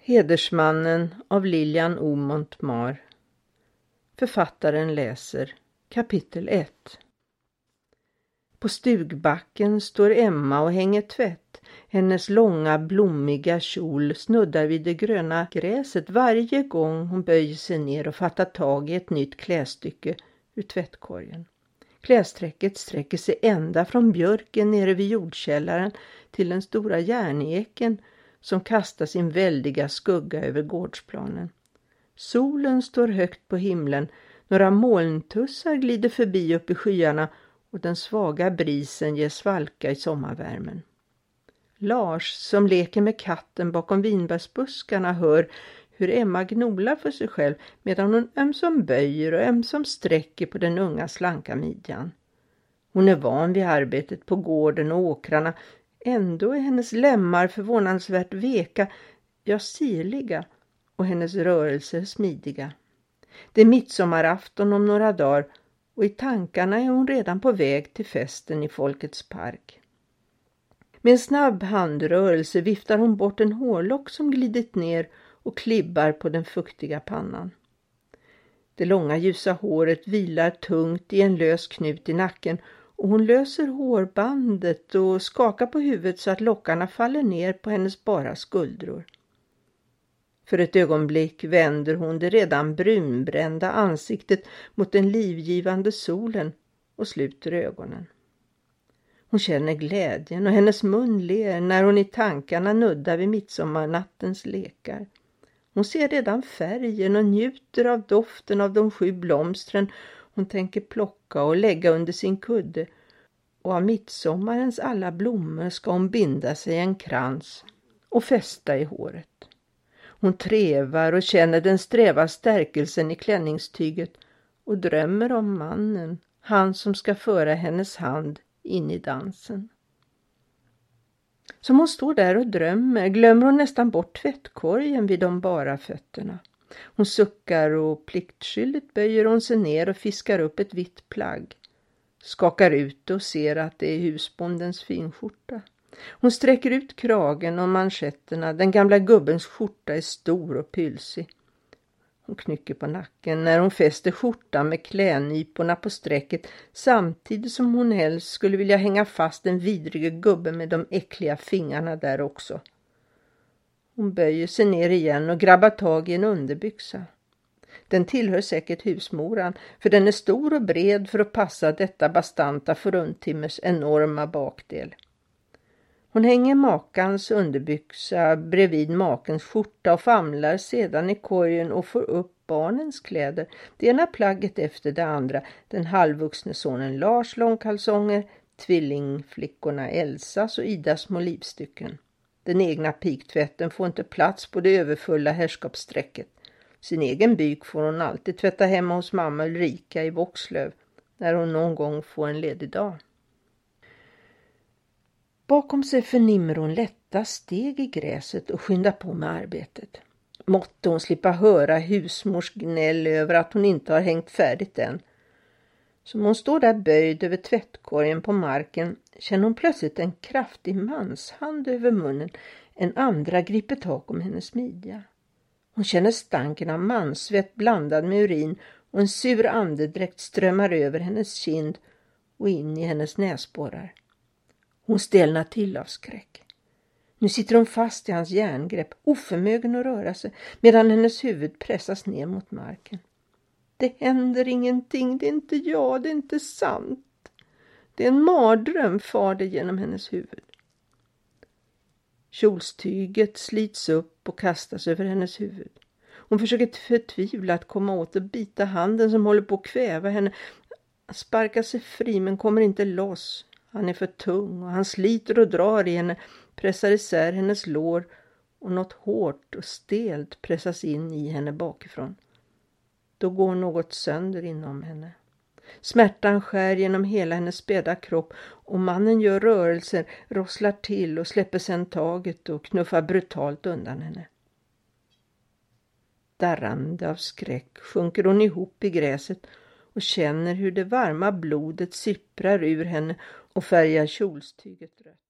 Hedersmannen av Lilian O. Montmar. Författaren läser kapitel 1. På stugbacken står Emma och hänger tvätt. Hennes långa blommiga kjol snuddar vid det gröna gräset varje gång hon böjer sig ner och fattar tag i ett nytt klädstycke ur tvättkorgen. Klädsträcket sträcker sig ända från björken nere vid jordkällaren till den stora järneken som kastar sin väldiga skugga över gårdsplanen. Solen står högt på himlen, några molntussar glider förbi upp i skyarna och den svaga brisen ger svalka i sommarvärmen. Lars, som leker med katten bakom vinbärsbuskarna, hör hur Emma gnolar för sig själv medan hon ömsom böjer och ömsom sträcker på den unga slanka midjan. Hon är van vid arbetet på gården och åkrarna, ändå är hennes lemmar förvånansvärt veka, ja sirliga, och hennes rörelser smidiga. Det är midsommarafton om några dagar och i tankarna är hon redan på väg till festen i Folkets park. Med en snabb handrörelse viftar hon bort en hårlock som glidit ner och klibbar på den fuktiga pannan. Det långa ljusa håret vilar tungt i en lös knut i nacken och hon löser hårbandet och skakar på huvudet så att lockarna faller ner på hennes bara skuldror. För ett ögonblick vänder hon det redan brunbrända ansiktet mot den livgivande solen och sluter ögonen. Hon känner glädjen och hennes mun ler när hon i tankarna nuddar vid midsommarnattens lekar. Hon ser redan färgen och njuter av doften av de 7 blomstren hon tänker plocka och lägga under sin kudde, och av midsommarens alla blommor ska hon binda sig en krans och fästa i håret. Hon trevar och känner den sträva stärkelsen i klänningstyget och drömmer om mannen, han som ska föra hennes hand in i dansen. Som hon står där och drömmer glömmer hon nästan bort tvättkorgen vid de bara fötterna. Hon suckar och pliktskyldigt böjer hon sig ner och fiskar upp ett vitt plagg. Skakar ut och ser att det är husbondens finskjorta. Hon sträcker ut kragen och manschetterna. Den gamla gubbens skjorta är stor och pylsig. Hon knycker på nacken när hon fäster skjortan med klänyporna på sträcket samtidigt som hon helst skulle vilja hänga fast den vidriga gubben med de äckliga fingrarna där också. Hon böjer sig ner igen och grabbar tag i en underbyxa. Den tillhör säkert husmoran, för den är stor och bred för att passa detta bastanta fruntimmers enorma bakdel. Hon hänger makans underbyxa bredvid makens skjorta och famlar sedan i korgen och får upp barnens kläder. Det ena plagget efter det andra. Den halvvuxne sonen Lars långkalsonger, tvillingflickorna Elsas och Idas små livstycken. Den egna piktvätten får inte plats på det överfulla herrskapssträcket. Sin egen byk får hon alltid tvätta hemma hos mamma Ulrika i Våxlöv när hon någon gång får en ledig dag. Bakom sig förnimmer hon lätta steg i gräset och skyndar på med arbetet. Måtte hon slippa höra husmors gnäll över att hon inte har hängt färdigt än. Som hon står där böjd över tvättkorgen på marken känner hon plötsligt en kraftig manshand över munnen. En andra griper tag om hennes midja. Hon känner stanken av mansvett blandad med urin och en sur andedräkt strömmar över hennes kind och in i hennes näsborrar. Hon stelnar till av skräck. Nu sitter hon fast i hans järngrepp, oförmögen att röra sig, medan hennes huvud pressas ner mot marken. Det händer ingenting, det är inte jag, det är inte sant. Det är en mardröm, far det genom hennes huvud. Kjolstyget slits upp och kastas över hennes huvud. Hon försöker förtvivlat komma åt och bita handen som håller på att kväva henne. Han sparkar sig fri men kommer inte loss. Han är för tung och han sliter och drar i henne, pressar isär hennes lår och något hårt och stelt pressas in i henne bakifrån. Då går något sönder inom henne. Smärtan skär genom hela hennes späda kropp och mannen gör rörelser, rosslar till och släpper sedan taget och knuffar brutalt undan henne. Darrande av skräck sjunker hon ihop i gräset och känner hur det varma blodet sipprar ur henne och färgar kjolstyget rött.